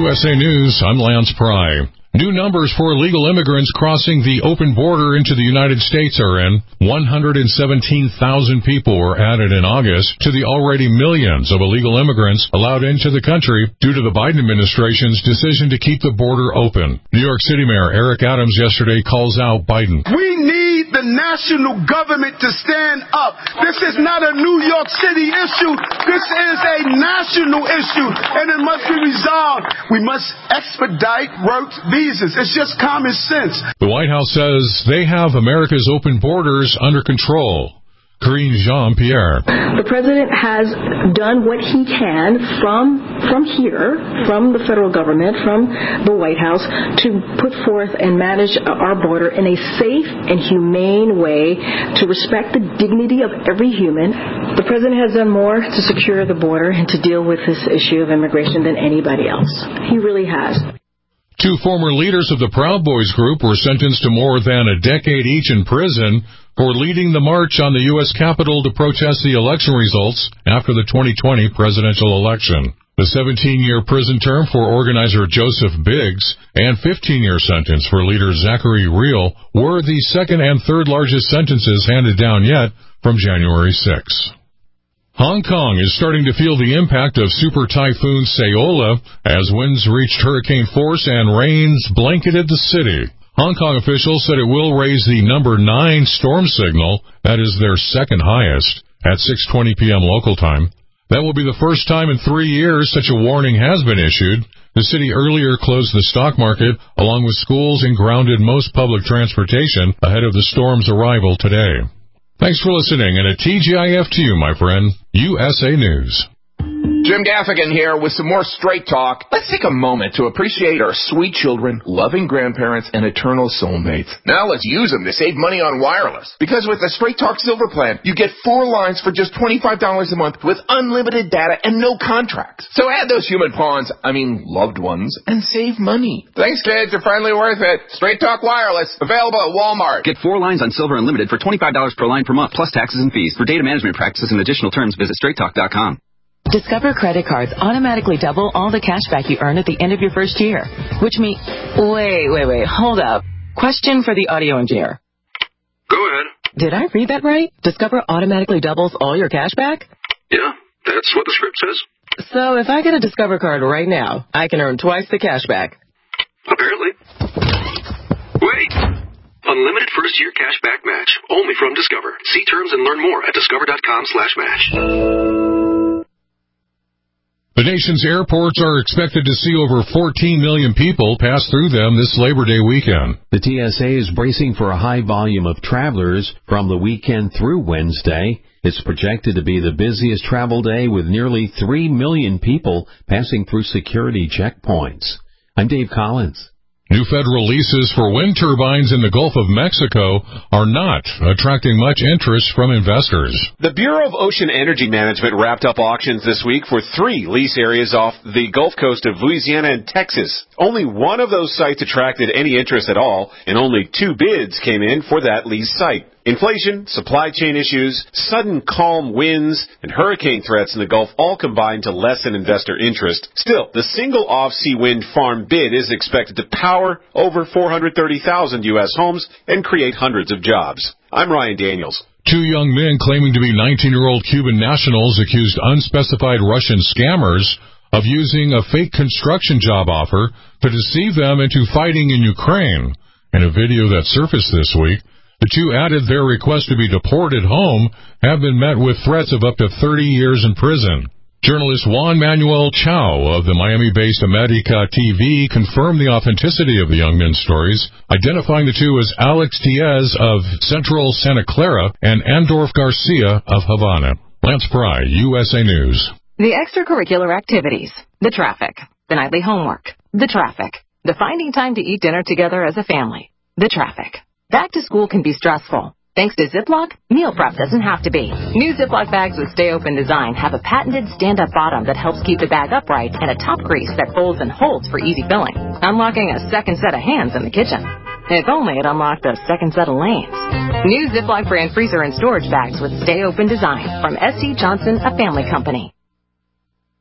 USA News, I'm Lance Pry. New numbers for illegal immigrants crossing the open border into the United States are in. 117,000 people were added in August to the already millions of illegal immigrants allowed into the country due to the Biden administration's decision to keep the border open. New York City Mayor Eric Adams yesterday calls out Biden. We need the national government to stand up. This is not a New York City issue. This is a national issue, and it must be resolved. We must expedite work visas. It's just common sense. The White House says they have America's open borders under control. Karine Jean-Pierre. The president has done what he can from here, from the federal government, from the White House, to put forth and manage our border in a safe and humane way to respect the dignity of every human. The president has done more to secure the border and to deal with this issue of immigration than anybody else. He really has. Two former leaders of the Proud Boys group were sentenced to more than a decade each in prison for leading the march on the U.S. Capitol to protest the election results after the 2020 presidential election. The 17-year prison term for organizer Joseph Biggs and 15-year sentence for leader Zachary Rehl were the second and third largest sentences handed down yet from January 6. Hong Kong is starting to feel the impact of Super Typhoon Saola as winds reached hurricane force and rains blanketed the city. Hong Kong officials said it will raise the number 9 storm signal, that is their second highest, at 6:20 p.m. local time. That will be the first time in 3 years such a warning has been issued. The city earlier closed the stock market, along with schools, and grounded most public transportation ahead of the storm's arrival today. Thanks for listening, and a TGIF to you, my friend. USA News. Jim Gaffigan here with some more Straight Talk. Let's take a moment to appreciate our sweet children, loving grandparents, and eternal soulmates. Now let's use them to save money on wireless. Because with the Straight Talk Silver Plan, you get 4 lines for just $25 a month with unlimited data and no contracts. So add those human loved ones, and save money. Thanks, kids. They're finally worth it. Straight Talk Wireless, available at Walmart. Get 4 lines on Silver Unlimited for $25 per line per month, plus taxes and fees. For data management practices and additional terms, visit straighttalk.com. Discover credit cards automatically double all the cash back you earn at the end of your first year, which means... Wait, hold up. Question for the audio engineer. Go ahead. Did I read that right? Discover automatically doubles all your cash back? Yeah, that's what the script says. So if I get a Discover card right now, I can earn twice the cash back. Apparently. Wait! Unlimited first-year cash back match, only from Discover. See terms and learn more at discover.com/match. The nation's airports are expected to see over 14 million people pass through them this Labor Day weekend. The TSA is bracing for a high volume of travelers from the weekend through Wednesday. It's projected to be the busiest travel day with nearly 3 million people passing through security checkpoints. I'm Dave Collins. New federal leases for wind turbines in the Gulf of Mexico are not attracting much interest from investors. The Bureau of Ocean Energy Management wrapped up auctions this week for 3 lease areas off the Gulf Coast of Louisiana and Texas. Only one of those sites attracted any interest at all, and only 2 bids came in for that lease site. Inflation, supply chain issues, sudden calm winds, and hurricane threats in the Gulf all combined to lessen investor interest. Still, the single off-sea wind farm bid is expected to power over 430,000 U.S. homes and create hundreds of jobs. I'm Ryan Daniels. 2 young men claiming to be 19-year-old Cuban nationals accused unspecified Russian scammers of using a fake construction job offer to deceive them into fighting in Ukraine. In a video that surfaced this week, the 2 added their request to be deported home have been met with threats of up to 30 years in prison. Journalist Juan Manuel Chao of the Miami-based America TV confirmed the authenticity of the young men's stories, identifying the 2 as Alex Diaz of Central Santa Clara and Andorf Garcia of Havana. Lance Pry, USA News. The extracurricular activities, the traffic, the nightly homework, the traffic, the finding time to eat dinner together as a family, the traffic. Back to school can be stressful. Thanks to Ziploc, meal prep doesn't have to be. New Ziploc bags with Stay Open design have a patented stand-up bottom that helps keep the bag upright and a top crease that folds and holds for easy filling, unlocking a second set of hands in the kitchen. If only it unlocked a second set of lanes. New Ziploc brand freezer and storage bags with Stay Open design from S.C. Johnson, a family company.